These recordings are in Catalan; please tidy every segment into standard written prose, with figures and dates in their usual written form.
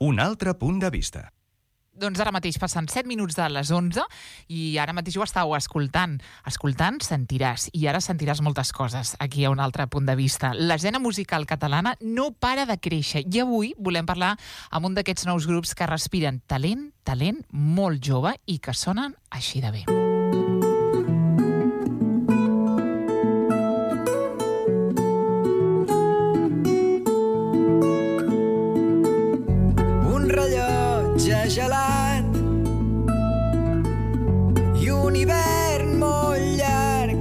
un altre punt de vista. Doncs ara mateix passen 7 minuts de les 11 i ara mateix ho estàu escoltant. Escoltant sentiràs, i ara sentiràs moltes coses. Aquí hi ha un altre punt de vista. L'escena musical catalana no para de créixer i avui volem parlar amb un d'aquests nous grups que respiren talent molt jove i que sonen així de bé. Gelat i un hivern molt llarg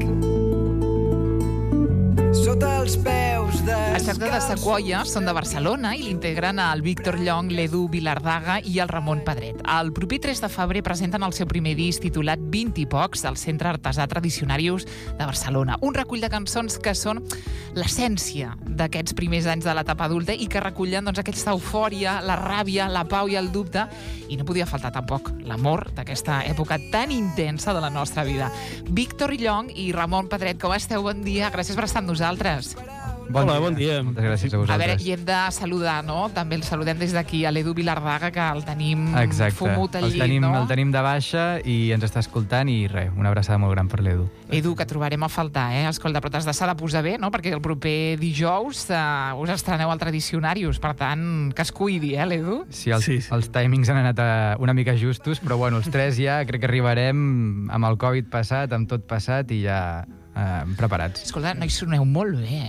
sota els peus de... Es tracta de Sequoia, són de Barcelona i l'integren el Víctor Llong, l'Edu Vilardaga i el Ramon Pedret. El proper 3 de febrer presenten el seu primer disc titulat 20 i pocs al Centre Artesà Tradicionarius de Barcelona. Un recull de cançons que són l'essència d'aquests primers anys de l'etapa adulta i que recullen doncs, aquesta eufòria, la ràbia, la pau i el dubte. I no podia faltar tampoc l'amor d'aquesta època tan intensa de la nostra vida. Víctor Llong i Ramon Pedret, com esteu? Bon dia. Gràcies per estar amb nosaltres. Hola, bon dia. Moltes gràcies a vosaltres. A veure, i hem de saludar, no? També el saludem des d'aquí, a l'Edu Vilardaga, que el tenim fumut al llit, no? El tenim de baixa i ens està escoltant i res, una abraçada molt gran per l'Edu. Edu, que trobarem a faltar, Escolta, però t'has de posar bé, no? Perquè el proper dijous us estreneu al Tradicionarius, per tant, que es cuidi, l'Edu? Sí, els timings han anat una mica justos, però bueno, els 3 ja crec que arribarem amb el Covid passat, amb tot passat i ja preparats. Escolta, no hi soneu molt bé,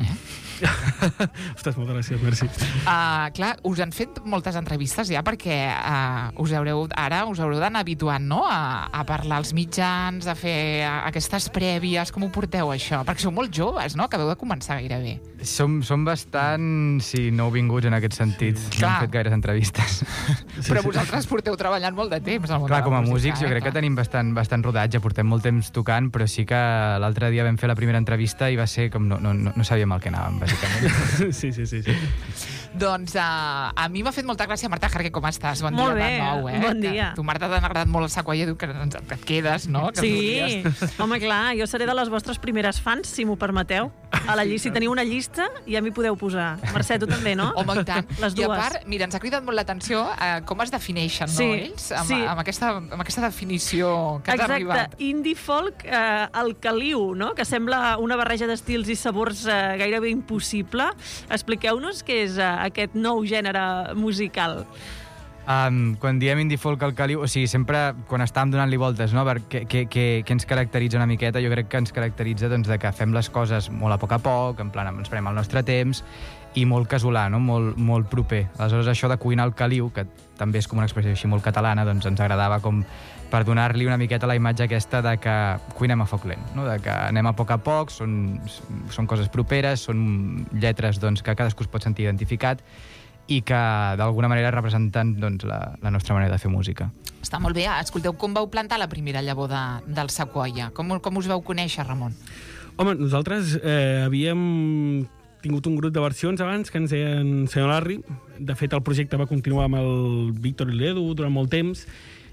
Ostres, moltes gràcies, merci. Clar, us han fet moltes entrevistes ja perquè us haureu d'anar habituant, no?, a parlar als mitjans, a fer aquestes prèvies. Com ho porteu, això? Perquè sou molt joves, no?, acabeu de començar gairebé. Som bastant, nouvinguts en aquest sentit. No hem fet gaires entrevistes. Però vosaltres porteu treballant molt de temps al món de la música. Clar, com a músics jo crec que tenim bastant rodatge, portem molt temps tocant, però sí que l'altre dia vam fer la primera entrevista i va ser com no sabíem el que anàvem, bàsicament. Sí. Doncs a mi m'ha fet molta gràcia. Marta Jarque, com estàs? Bon molt dia bé, de nou. Bon dia. Tu, Marta, t'ha agradat molt el Sequoia, diu que et quedes, no? Que sí, home, clar, jo seré de les vostres primeres fans, si m'ho permeteu. A la llista, si teniu una llista, ja m'hi podeu posar. Mercè, tu també, no? Home, i tant. Les dues. I a part, mira, ens ha cridat molt l'atenció com es defineixen, no, ells? Amb aquesta definició que ens ha arribat. Exacte, indie folk al caliu, no?, que sembla una barreja d'estils i sabors gairebé impossible. Expliqueu-nos què és aquest nou gènere musical. Quan diem indie folk al caliu, o sigui, sempre quan estàvem donant-li voltes, no?, què ens caracteritza una miqueta, jo crec que ens caracteritza doncs, de que fem les coses molt a poc, en plan, ens prenem el nostre temps, i molt casolà, no?, molt proper. Aleshores, això de cuinar al caliu, que també és com una expressió així molt catalana, doncs ens agradava com per donar-li una miqueta la imatge aquesta de que cuinem a foc lent, no?, de que anem a poc, són coses properes, són lletres doncs, que cadascú es pot sentir identificat, i que d'alguna manera representen doncs, la nostra manera de fer música. Està molt bé. Escolteu, com vau plantar la primera llavor del Sequoia? Com us vau conèixer, Ramon? Home, nosaltres havíem tingut un grup de versions abans que ens deien Senyor Larry. De fet, el projecte va continuar amb el Víctor i l'Edu durant molt temps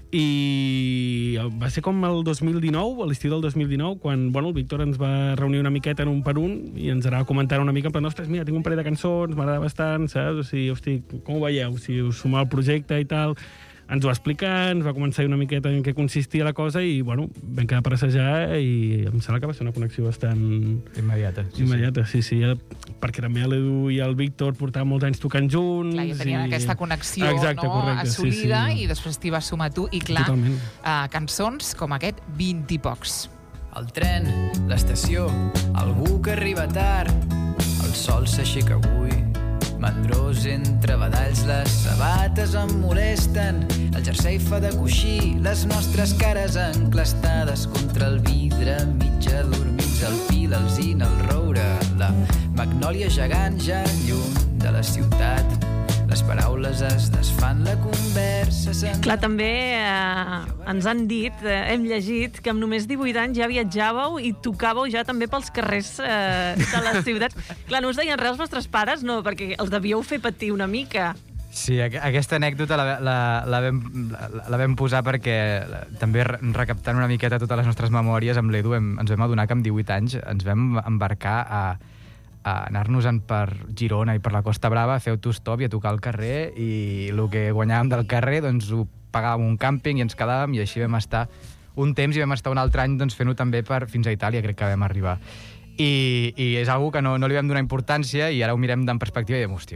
i va ser com el 2019, a l'estiu del 2019, quan el Víctor ens va reunir una miqueta en un per un i ens anava comentant una mica en plan, ostres, mira, tinc un parell de cançons, m'agrada bastant, saps? O sigui, hosti, com ho veieu? Si us sumeu al projecte i tal... Ens ho va explicar, ens va començar una miqueta en què consistia la cosa i, vam quedar per assajar i em sembla que va ser una connexió bastant... Immediata. Sí, perquè també l'Edu i el Víctor portaven molts anys tocant junts. Clar, ja tenien aquesta connexió, exacte, no?, correcte, assolida, sí. I després t'hi vas sumar tu. I clar, cançons com aquest, 20 i pocs. El tren, l'estació, algú que arriba tard, el sol s'aixeca avui, mandrós entre badalls, les sabates em molesten, el jersei fa de coixí, les nostres cares enclastades contra el vidre, mig adormits, el pi, l'alzina, el roure, la magnòlia gegant ja lluny de la ciutat. Les paraules es desfan, la conversa... Clar, també ens han dit, hem llegit, que amb només 18 anys ja viatjàveu i tocàveu ja també pels carrers de les ciutats. Clar, no us deien res els vostres pares? No, perquè els devíeu fer patir una mica. Sí, aquesta anècdota la vam posar perquè també recaptant una miqueta totes les nostres memòries amb l'Edu ens vam adonar que amb 18 anys ens vam embarcar anar-nos-en per Girona i per la Costa Brava a fer autostop i a tocar al carrer, i el que guanyàvem del carrer doncs ho pagàvem un càmping i ens quedàvem, i així vam estar un temps, i vam estar un altre any doncs, fent-ho també fins a Itàlia, crec que vam arribar. I és algo que no li vam donar importància, i ara ho mirem en perspectiva i diem, hòstia,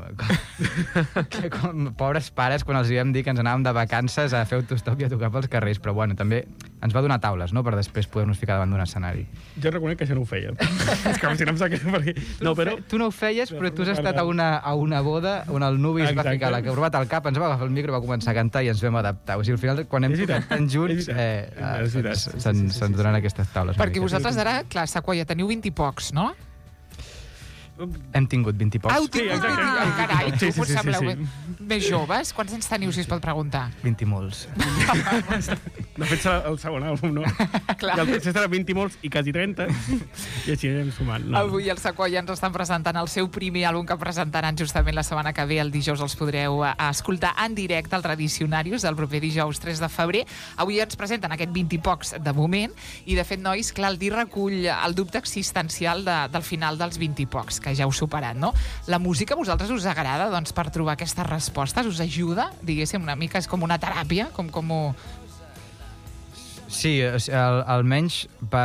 com pobres pares quan els vam dir que ens anàvem de vacances a fer autostop i a tocar pels carrers, però bueno, també ens va donar taules, no?, per després poder-nos ficar davant d'un escenari. Jo reconec que això no ho feia. És com si no em saqués perquè... No, però... Tu no ho feies, però tu has estat a una boda on el nuvi es va ficar la corbata al cap, ens va agafar el micro, va començar a cantar i ens vam adaptar. O sigui, al final, quan hem tocat tan junts, se'ns donen aquestes taules. Perquè vosaltres ara, clar, Sequoia, teniu 20 i pocs, no? Hem tingut 20 i pocs. Heu tingut 20 i pocs, carai, tu Sí. sembleu més joves. Quants anys teniu, si es pot preguntar? 20 i molts. De fet, serà el segon àlbum, no? Clar. I el tercer serà 20 i molts i quasi 30, i així anem sumant. No. Avui el Sequoia ens estan presentant el seu primer àlbum, que presentaran justament la setmana que ve. El dijous els podreu escoltar en directe al Tradicionarius el proper dijous 3 de febrer. Avui ens presenten aquest 20 i pocs de moment, i de fet, nois, clar, el disc recull el dubte existencial del final dels 20 i pocs, que ja heu superat, no? La música a vosaltres us agrada, doncs, per trobar aquestes respostes? Us ajuda, diguéssim, una mica? És com una teràpia? Com ho... Sí, almenys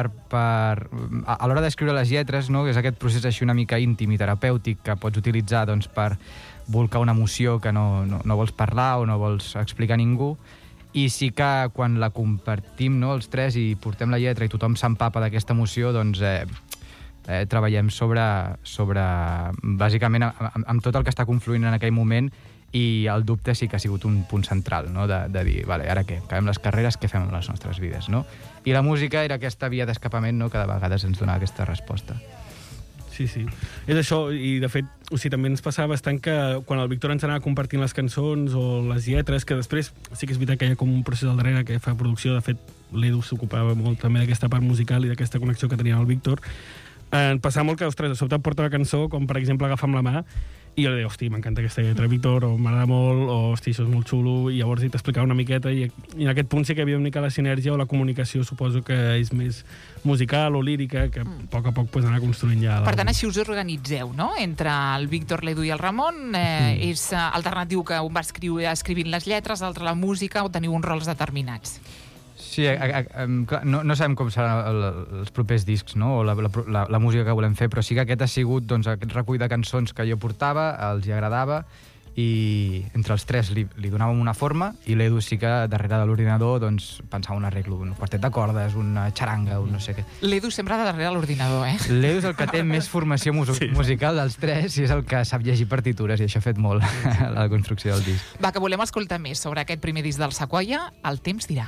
a l'hora d'escriure les lletres, no?, que és aquest procés així una mica íntim i terapèutic que pots utilitzar doncs, per volcar una emoció que no vols parlar o no vols explicar a ningú, i sí que quan la compartim, no?, els tres, i portem la lletra i tothom s'empapa d'aquesta emoció, doncs treballem sobre bàsicament amb tot el que està confluint en aquell moment, i el dubte sí que ha sigut un punt central, no?, de dir, vale, ara què? Acabem les carreres, què fem amb les nostres vides, no? I la música era aquesta via d'escapament, no?, que de vegades ens donava aquesta resposta. Sí. És això, i de fet, o sigui, també ens passava bastant que quan el Víctor ens anava compartint les cançons o les lletres, que després sí que és veritat que hi ha com un procés al darrere que fa producció, de fet, l'Edu s'ocupava molt també d'aquesta part musical i d'aquesta connexió que tenia amb el Víctor. Em passava molt que, ostres, de sobte em porta una cançó, com per exemple Agafa'm la mà, i jo li deia, hosti, m'encanta aquesta lletra, Víctor, o m'agrada molt, o hosti, això és molt xulo, i llavors t'explicava una miqueta, i en aquest punt sí que hi havia una mica la sinergia o la comunicació, suposo que és més musical o lírica, que a poc pues, anar construint ja. Per tant, així us organitzeu, no?, entre el Víctor, l'Edu i el Ramon. És alternatiu que un va escrivint les lletres, l'altre la música, o teniu uns rols determinats? Sí, no sabem com seran els propers discs, no?, o la música que volem fer, però sí que aquest ha sigut doncs, aquest recull de cançons que jo portava, els hi agradava, i entre els tres li donàvem una forma, i l'Edu sí que darrere de l'ordinador doncs, pensava un arreglo, un quartet de cordes, una xaranga, un no sé què. L'Edu sempre darrere de l'ordinador, eh? L'Edu és el que té més formació musical dels tres, i és el que sap llegir partitures, i això ha fet molt la construcció del disc. Va, que volem escoltar més sobre aquest primer disc del Sequoia. El temps dirà.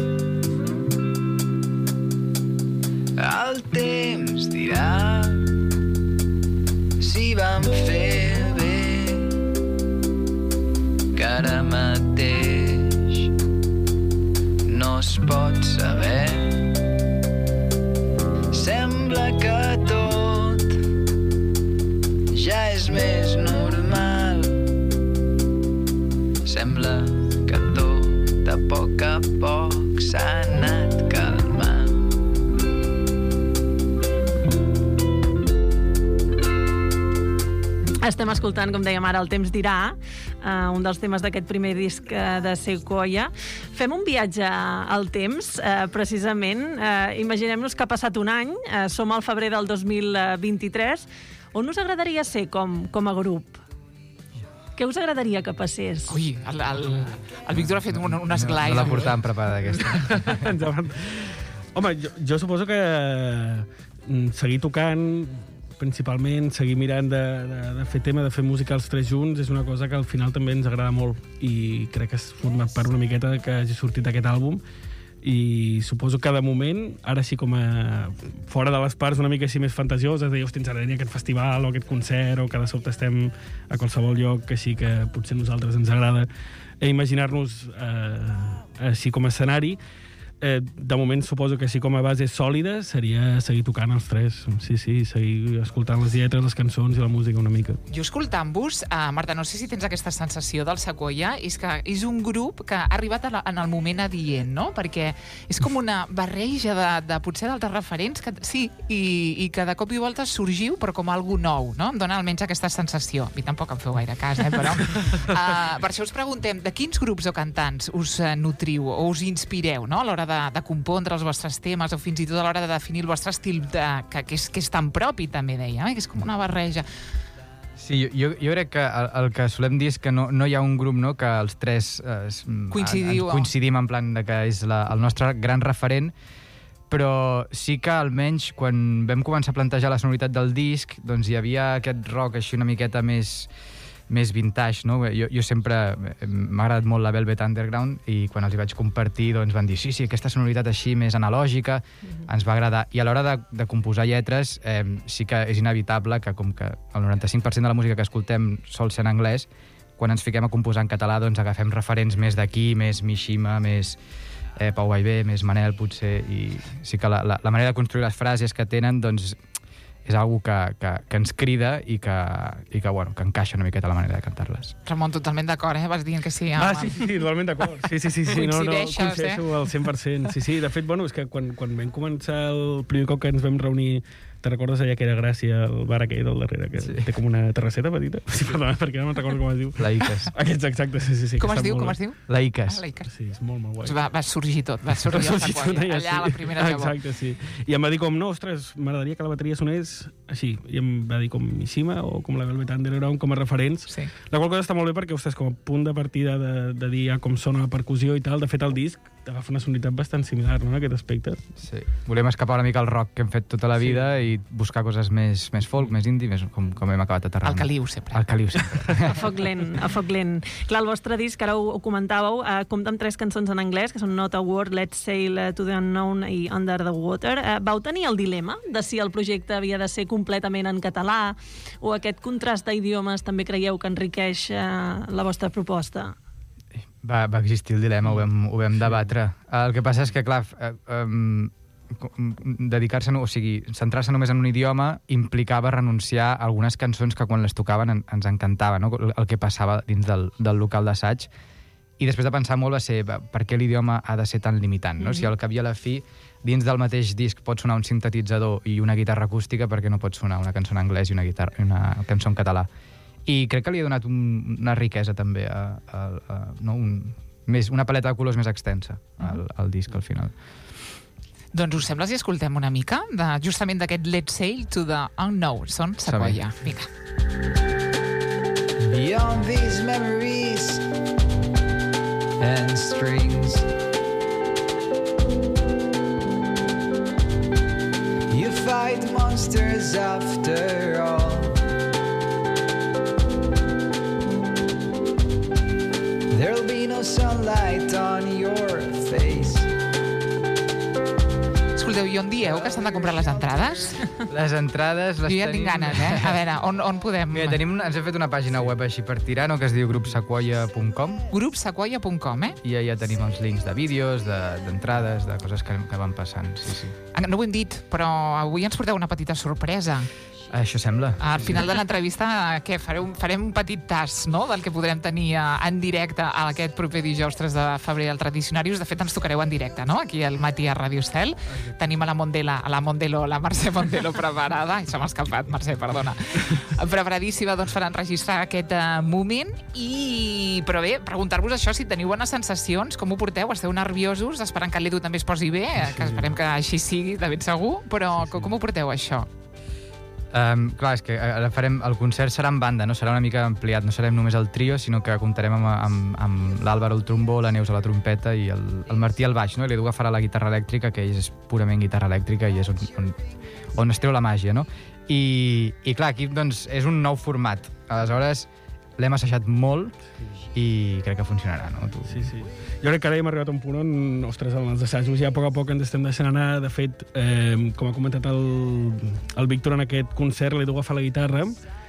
El temps dirà si vam fer bé, que ara mateix no es pot saber. Sembla que tot ja és més normal. Sembla que tot a poc s'ha anat calmant. Estem escoltant, com dèiem ara, El temps dirà, un dels temes d'aquest primer disc de Sequoia. Fem un viatge al temps, precisament. Imaginem-nos que ha passat un any, som al febrer del 2023. On us agradaria ser com a grup? Què us agradaria que passés? Ui, el Víctor ha fet un esglai. No la portàvem preparada, aquesta. Home, jo suposo que seguir tocant, principalment, seguir mirant de fer tema, de fer música els tres junts, és una cosa que al final també ens agrada molt, i crec que has format part una miqueta que hagi sortit aquest àlbum, i suposo que de moment, ara sí com a fora de les parts una mica així més fantasioses, de dir, hosti, ens agradaria aquest festival o aquest concert, o que de sobte estem a qualsevol lloc que sí que potser a nosaltres ens agrada imaginar-nos així com a escenari. de moment suposo que així com a base sòlida seria seguir tocant els tres. Sí, seguir escoltant les lletres, les cançons i la música una mica. Jo escoltant-vos, Marta, no sé si tens aquesta sensació del Sequoia, és que és un grup que ha arribat en el moment adient, no? Perquè és com una barreja de potser d'altres referents que sí, i que de cop i volta sorgiu, però com algú nou, no? Em dona almenys aquesta sensació. A mi tampoc em feu gaire cas, però... per això us preguntem, de quins grups o cantants us nutriu o us inspireu, no? A l'hora de compondre els vostres temes o fins i tot a l'hora de definir el vostre estil que és tan propi, també deia, que és com una barreja. Sí, jo crec que el que solem dir és que no hi ha un grup, no?, que els tres coincidim en plan de que és el nostre gran referent, però sí que almenys quan vam començar a plantejar la sonoritat del disc, doncs hi havia aquest rock així una miqueta més vintage, no? Jo sempre m'ha agradat molt la Velvet Underground i quan els hi vaig compartir doncs van dir sí, aquesta sonoritat així més analògica ens va agradar. I a l'hora de composar lletres sí que és inevitable que com que el 95% de la música que escoltem sol ser en anglès, quan ens fiquem a composar en català doncs agafem referents més d'aquí, més Mishima, més Pau Vallvé, més Manel potser, i sí que la manera de construir les frases que tenen doncs és algo que ens crida i que encaixa una miqueta la manera de cantar-les. Ramon, totalment d'acord, Vas dient que sí. Sí, totalment d'acord. Sí, coincideixo al 100%. Sí, de fet, és que quan vam començar el primer cop que ens vam reunir, te recordes allà que era Gràcia, el bar aquell del darrere, que té com una terrasseta petita? Sí, perdona, perquè no me'n recordo com es diu. La Icas. Exacte, sí. Com es diu? La Icas. Sí, és molt guai. Va sorgir tot, va sorgir el Sequoia, allà a la primera llavor. Exacte, sí. I em va dir com, no, ostres, m'agradaria que la bateria sonés així. I em va dir com Mishima o com la Velvet Underground com a referents. Sí. La qual cosa està molt bé perquè, ostres, com a punt de partida de dir com sona la percussió i tal, de fet el disc agafa una sonoritat bastant similar, no?, en aquest aspecte. Sí. Volem escapar una mica al rock que hem fet tota la vida i buscar coses més folk, més indie, com hem acabat aterrant. El caliu, sempre. A foc lent. Clar, el vostre disc, ara ho comentàveu, compta amb 3 cançons en anglès, que són Not a Word, Let's Sail to the Unknown i Under the Water. Vau tenir el dilema de si el projecte havia de ser completament en català o aquest contrast d'idiomes també creieu que enriqueix la vostra proposta? Va existir el dilema, ho vam debatre. El que passa és que, clar, dedicar-se, o sigui, centrar-se només en un idioma implicava renunciar a algunes cançons que quan les tocaven ens encantava, no?, el que passava dins del local d'assaig. I després de pensar molt va ser per què l'idioma ha de ser tan limitant, no? Si al cap i a la fi, dins del mateix disc pot sonar un sintetitzador i una guitarra acústica, per què no pot sonar una cançó en anglès i una cançó en català? I crec que li ha donat una riquesa també, una paleta de colors més extensa al disc al final. Doncs us sembla si escoltem una mica justament d'aquest Let's Sail to the Unknown, són Sequoia. Vinga. Beyond these memories and strings, you fight monsters after all. There'll be no sunlight on your face. Escolteu, i on dieu que s'han de comprar les entrades? Les entrades les jo ja tenim... tinc ganes, A veure, on podem... Mira, ens hem fet una pàgina web així per tirar, no?, que es diu grupsequoia.com. Grupsequoia.com, I ja tenim els links de vídeos, d'entrades, de coses que van passant, sí. No ho hem dit, però avui ens porteu una petita sorpresa. Això sembla. Al final de l'entrevista, què? Farem un petit tas, no?, del que podrem tenir en directe aquest proper dijous 3 de febrer al Tradicionarius. De fet, ens tocareu en directe, no?, aquí al matí a Radio Estel. Tenim a la Mercè Montelo preparada. Se m'ha escapat, Mercè, perdona. Preparadíssima, doncs, per enregistrar aquest moment. Però bé, preguntar-vos això, si teniu bones sensacions, com ho porteu? Esteu nerviosos, esperant que l'Edu també es posi bé, que esperem que així sigui, de ben segur, però com ho porteu, això? Clar, és que ara el concert serà en banda, no? Serà una mica ampliat, no serem només el trio, sinó que comptarem amb l'Àlvaro al trombó, la Neus a la trompeta i el Martí al baix, no? I l'Edu agafarà la guitarra elèctrica, que és purament guitarra elèctrica i és on es treu la màgia, no? I clar, aquí doncs és un nou format. Aleshores, l'hem assajat molt i crec que funcionarà, no? Sí. Jo crec que ara hem arribat a un punt on, ostres, en els assajos ja a poc ens estem deixant anar. De fet, com ha comentat el Víctor en aquest concert, l'he d'agafar la guitarra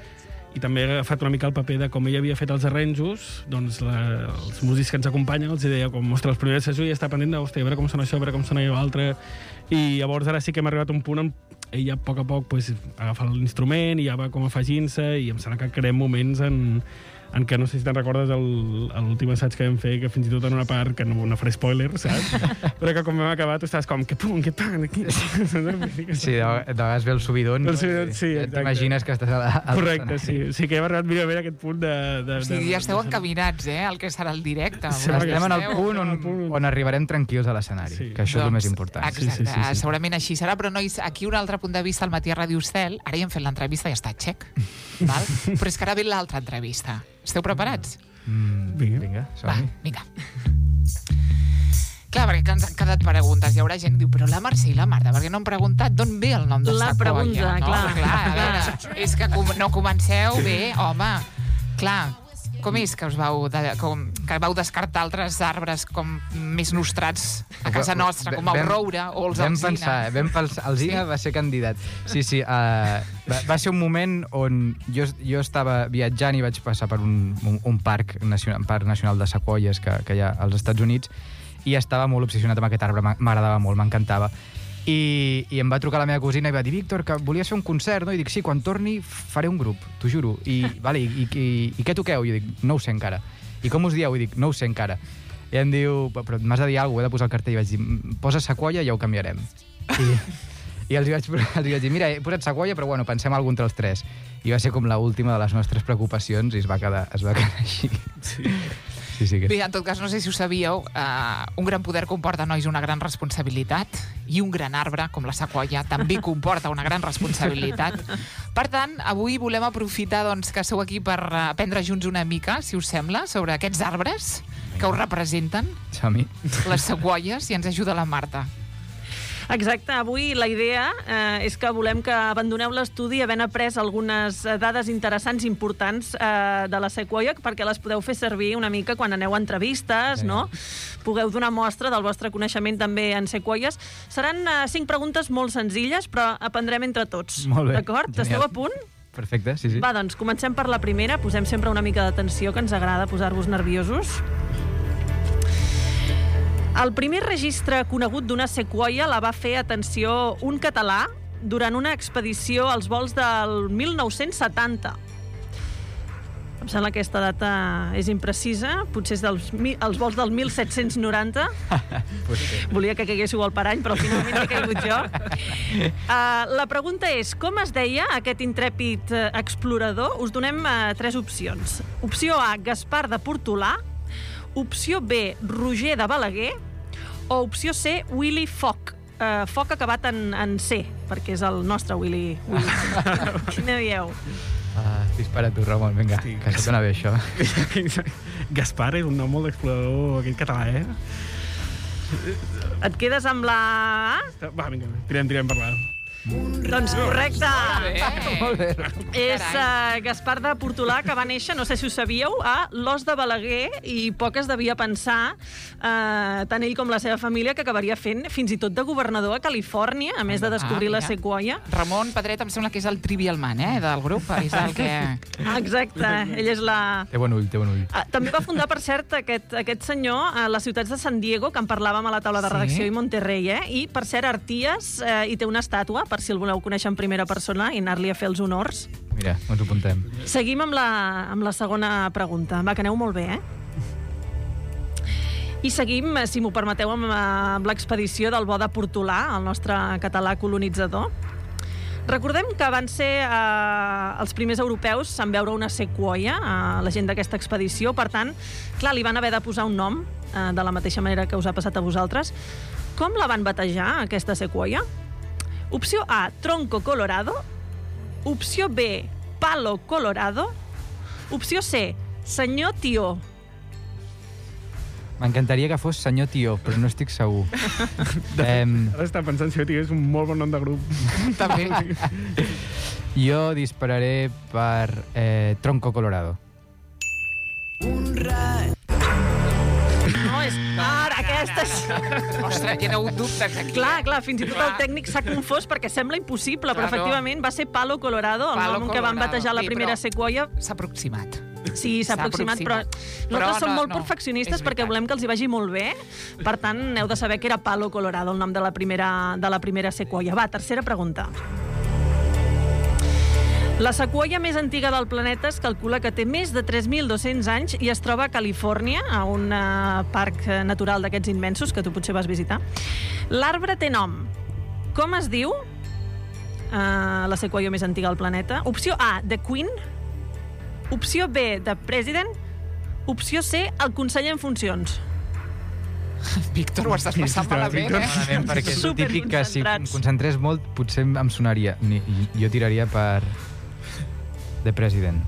i també he agafat una mica el paper de com ella havia fet els arranjos, doncs els músics que ens acompanyen els deia, com, ostres, els primers assajos ja està pendent de, hòstia, a veure com sona això, a veure com sona l'altre, i llavors ara sí que hem arribat a un punt on ella a poc pues, agafa l'instrument i ja va com afegint-se, i em sembla que creem moments en què, no sé si te'n recordes l'últim assaig que vam fer, que fins i tot en una part, que no faré spoiler, saps? Però que quan vam acabar tu estaves com, que pum, que pan, aquí. Sí, de vegades ve el subidon, sí, t'imagines que estàs a correcte, sí. Sí que hem arribat mínimament a aquest punt de... O sigui, ja esteu encaminats, el que serà el directe. Estem en el punt on arribarem tranquils a l'escenari, que això és el més important. Exacte, segurament així serà, però nois, aquí un altre punt de vista al matí a Ràdio Estel, ara ja hem fet l'entrevista i està xec, val? Però és que ara ve l'altra entrevista. Esteu preparats? Vinga, som-hi. Va, vinga. Clar, perquè ens han quedat preguntes. Hi haurà gent que diu, però la Mercè i la Marta, perquè no han preguntat d'on ve el nom de la Sequoia? Pregunta, no? clar. A veure, és que no comenceu bé, home. Clar, com és que que vau descartar altres arbres com més nostrats a casa nostra, com el roure o els alzina? Vam pensar, alzina va ser candidat. Sí, va ser un moment on jo estava viatjant i vaig passar per un parc nacional de sequoies que hi ha als Estats Units, i estava molt obsessionat amb aquest arbre, m'agradava molt, m'encantava. I em va trucar la meva cosina i va dir, Víctor, que volies fer un concert, no? I dic, sí, quan torni faré un grup, t'ho juro. I què toqueu? I jo dic, no ho sé encara. I com us dieu? I dic, no ho sé encara. I em diu, però m'has de dir alguna cosa, he de posar el cartell. I vaig dir, posa Sequoia i ja ho canviarem. I els vaig dir, mira, he posat Sequoia, però bueno, pensem algú entre els tres. I va ser com l'última de les nostres preocupacions i es va quedar així. Sí, Bé, en tot cas, no sé si ho sabíeu, un gran poder comporta, nois, una gran responsabilitat, i un gran arbre, com la sequoia, també comporta una gran responsabilitat. Per tant, avui volem aprofitar que sou aquí per aprendre junts una mica, si us sembla, sobre aquests arbres que us representen, les sequoies, i ens ajuda la Marta. Exacte, avui la idea és que volem que abandoneu l'estudi havent après algunes dades interessants i importants de la sequoia, perquè les podeu fer servir una mica quan aneu a entrevistes, no? Pugueu donar mostra del vostre coneixement també en sequoies. Seran 5 preguntes molt senzilles, però aprendrem entre tots. Molt bé. D'acord? Esteu a punt? Perfecte, sí. Va, doncs, comencem per la primera. Posem sempre una mica d'atenció, que ens agrada posar-vos nerviosos. El primer registre conegut d'una sequoia la va fer, atenció, un català durant una expedició als vols del 1970. Em sembla que aquesta data és imprecisa, potser és els vols del 1790. Volia que caiguéssiu al parany, però finalment he caigut jo. La pregunta és, com es deia aquest intrèpid explorador? Us donem 3 opcions. Opció A, Gaspar de Portolà. Opció B, Roger de Balaguer. O opció C, Willy Foch. Foch acabat en C, perquè és el nostre Willy. Quina dieu? Dispara tu, Ramon, vinga, que se t'ona bé això. Gaspar és un nom molt d'explorador, aquest català, Et quedes amb la A? Va, vinga, tirem per la A. Doncs correcte. Molt bé. És Gaspar de Portolà, que va néixer, no sé si ho sabíeu, a l'Os de Balaguer, i poc es devia pensar, tant ell com la seva família, que acabaria fent fins i tot de governador a Califòrnia, a més de descobrir la sequoia. Ramon Pedret em sembla que és el Trivial Man, del grup. És el que... Exacte, ell és la... Té bon ull. També va fundar, per cert, aquest senyor a les ciutats de San Diego, que en parlàvem a la taula de redacció, i Monterrey, i, per cert, Arties hi té una estàtua, per si el voleu conèixer en primera persona i anar-li a fer els honors. Mira, ens ho apuntem. Seguim amb la segona pregunta. Va, que aneu molt bé, I seguim, si m'ho permeteu, amb l'expedició del Bo de Portolà, el nostre català colonitzador. Recordem que van ser els primers europeus en veure una sequoia, la gent d'aquesta expedició. Per tant, clar, li van haver de posar un nom, de la mateixa manera que us ha passat a vosaltres. Com la van batejar, aquesta sequoia? Opció A, Tronco Colorado. Opció B, Palo Colorado. Opció C, Senyor Tió. M'encantaria que fos Senyor Tió, però no estic segur. Ara està pensant si és un molt bon nom de grup. També. Jo dispararé per Tronco Colorado. No, és... Ara, Ostres, hi ha hagut dubtes aquí. Clar, fins i tot el tècnic s'ha confós perquè sembla impossible, però efectivament va ser Palo Colorado, el nom que van batejar la primera sequoia. S'ha aproximat. Sí, s'ha aproximat, però nosaltres som molt perfeccionistes perquè volem que els hi vagi molt bé. Per tant, heu de saber que era Palo Colorado, el nom de la primera sequoia. Va, tercera pregunta. La sequoia més antiga del planeta es calcula que té més de 3.200 anys i es troba a Califòrnia, a un parc natural d'aquests immensos que tu potser vas visitar. L'arbre té nom. Com es diu la sequoia més antiga del planeta? Opció A, The Queen. Opció B, The President. Opció C, el conseller en funcions. Víctor, ho estàs passant malament, Malament, perquè és el típic que si em concentrés molt potser em sonaria. Jo tiraria per The President.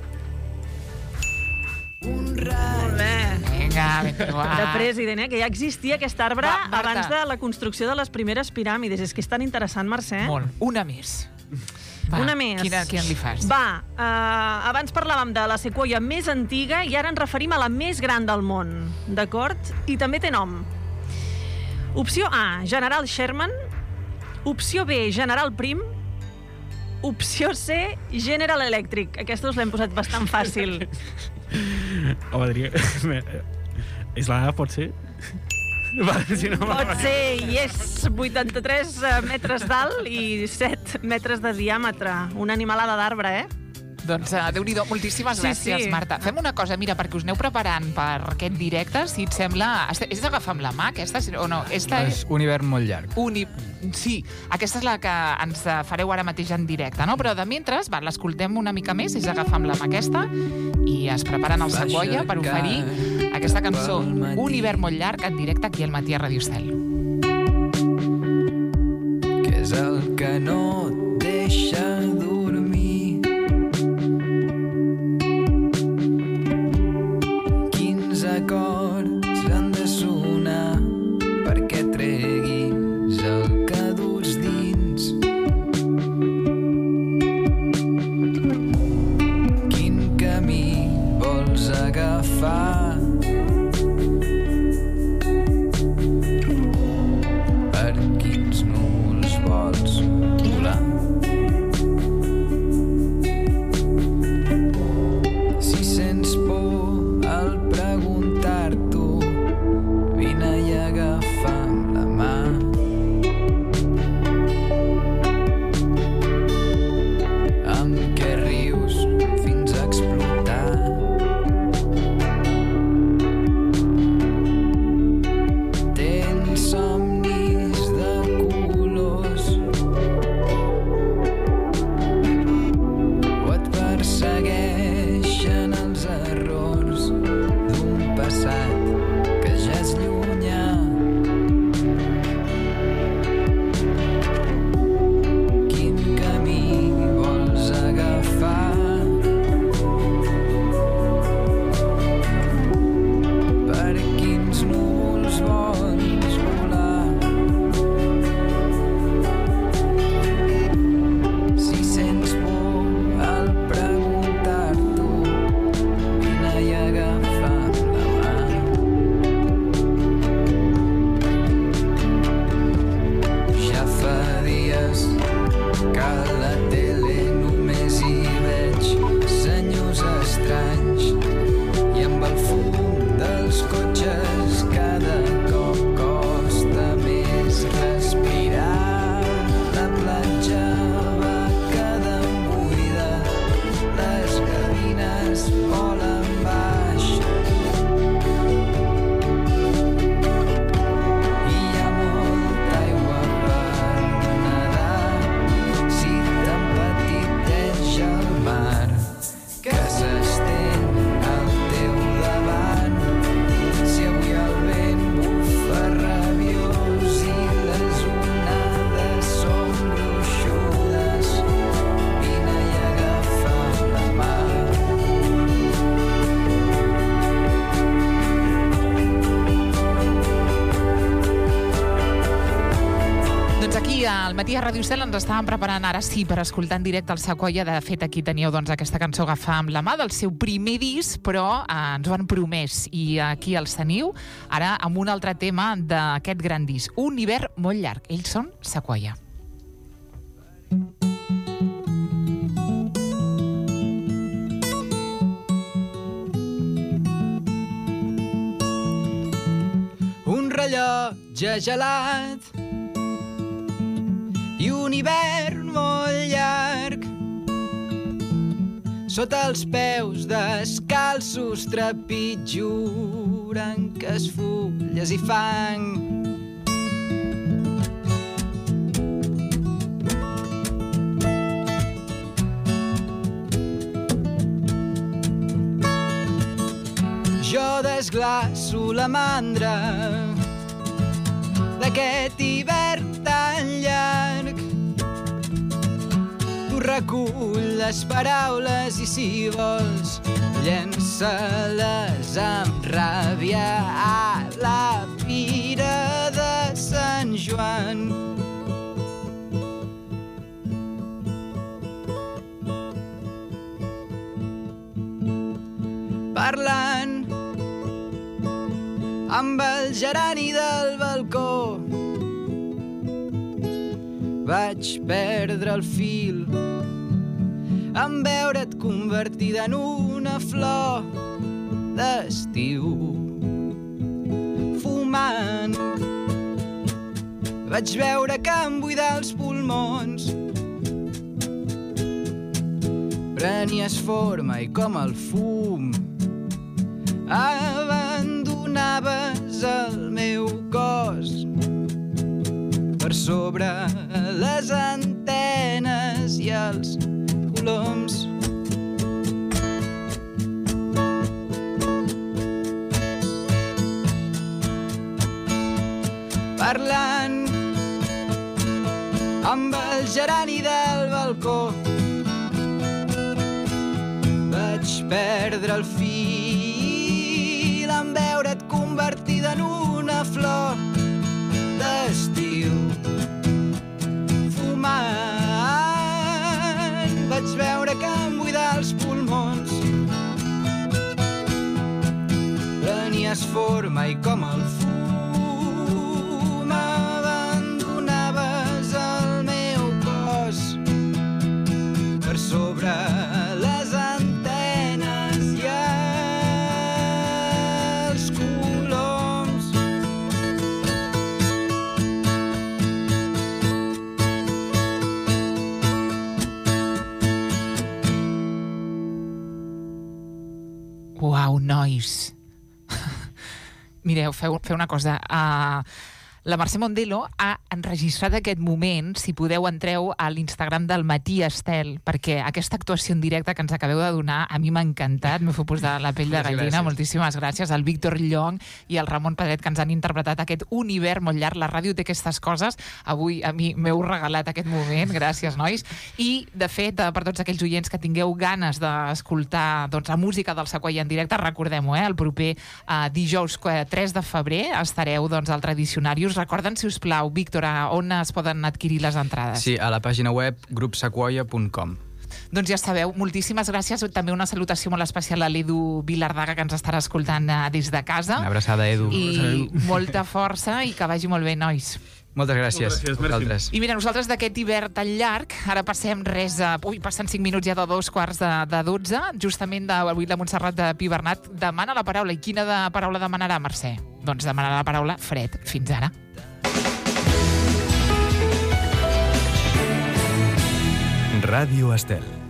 Molt bé. Vinga, The President, que ja existia aquest arbre abans de la construcció de les primeres piràmides. És que és tan interessant, Mercè. Molt. Una més. Va, una més. Quina li fas? Va, abans parlàvem de la sequoia més antiga i ara ens referim a la més gran del món, d'acord? I també té nom. Opció A, General Sherman. Opció B, General Prim. Opció C, General Electric. Aquesta us l'hem posat bastant fàcil. Home, diria... És la A, pot ser? Pot ser, yes, 83 metres d'alt i 7 metres de diàmetre. Una animalada d'arbre, Doncs, Déu-n'hi-do, moltíssimes gràcies, Marta. Fem una cosa, mira, perquè us aneu preparant per aquest directe, si et sembla... És d'agafar amb la mà, aquesta, o no? És un hivern molt llarg. Sí, aquesta és la que ens fareu ara mateix en directe, no? Però de mentre, l'escoltem una mica més, és agafar amb la mà aquesta, i es preparen el Sequoia per oferir aquesta cançó, Un hivern molt llarg, en directe aquí al Matí a Radio Estel. Què és el que no et deixa dormir? Quins acords han de sonar perquè treguis el que durs dins? Quin camí vols agafar? Per quins núvols vols volar? Si sents por al preguntar-t'ho, vine i agafa'm la mà. Amb què rius fins a explotar? Tens somnis de colors o et persegueixen els errors d'un passat que ja és llunyà. Quin camí vols agafar? Per quins núvols vols volar? Si sents por al preguntar-t'ho, vine i agafa'm la mà. Ja fa dies que a la tele només hi veig senyors estranys i amb el fum dels cotxes cada cop al Matí a Ràdio Estel ens estàvem preparant ara sí per escoltar en directe el Sequoia. De fet, aquí teníeu doncs, aquesta cançó Agafar amb la mà del seu primer disc, però ens ho han promès i aquí els teniu, ara amb un altre tema d'aquest gran disc, Un hivern molt llarg. Ells són Sequoia. Un rellotge gelat i un hivern molt llarg. Sota els peus descalços trepitjoren branques, fulles i fang. Jo desglaço la mandra d'aquest hivern tan llarg. Tu recull les paraules i, si vols, llença-les amb ràbia a la fira de Sant Joan. Parlant amb el gerani del balcó, vaig perdre el fil en veure't convertida en una flor d'estiu. Fumant vaig veure que em buidar els pulmons prenies forma i, com el fum, abandonaves el meu cos per sobre les antenes i els coloms. Parlant amb el gerani del balcó, vaig perdre el fil en veure't convertida en una flor d'estiu. Fumant vaig veure que em buidar els pulmons prenies forma i, com el fum, abandonaves el meu cos per sobre les antenes i els coloms. Uau, nois! Mireu, feu una cosa. La Mercè Mondelo ha enregistrat aquest moment, si podeu entreu a l'Instagram del Matí Estel, perquè aquesta actuació en directe que ens acabeu de donar a mi m'ha encantat, m'he fet posar la pell de gallina. Moltíssimes gràcies al Víctor Llong i al Ramon Pedret, que ens han interpretat aquest Un hivern molt llarg. La ràdio té aquestes coses. Avui a mi m'heu regalat aquest moment. Gràcies, nois. I, de fet, per tots aquells oients que tingueu ganes d'escoltar la música del Sequoia en directe, recordem-ho, el proper dijous 3 de febrer estareu al Tradicionarius. Recorden, si us plau, Víctor, on es poden adquirir les entrades? Sí, a la pàgina web grupsequoia.com. Doncs ja sabeu, moltíssimes gràcies. També una salutació molt especial a l'Edu Vilardaga, que ens estarà escoltant des de casa. Una abraçada, Edu. I molta força i que vagi molt bé, nois. Moltes gràcies. Gràcies, I mira, nosaltres d'aquest hivern tan llarg, ara passem passen 5 minuts ja de 11:45, justament avui la Montserrat de Pibernat demana la paraula. I quina paraula demanarà, Mercè? Doncs demanarà la paraula fred. Fins ara. Ràdio Estel.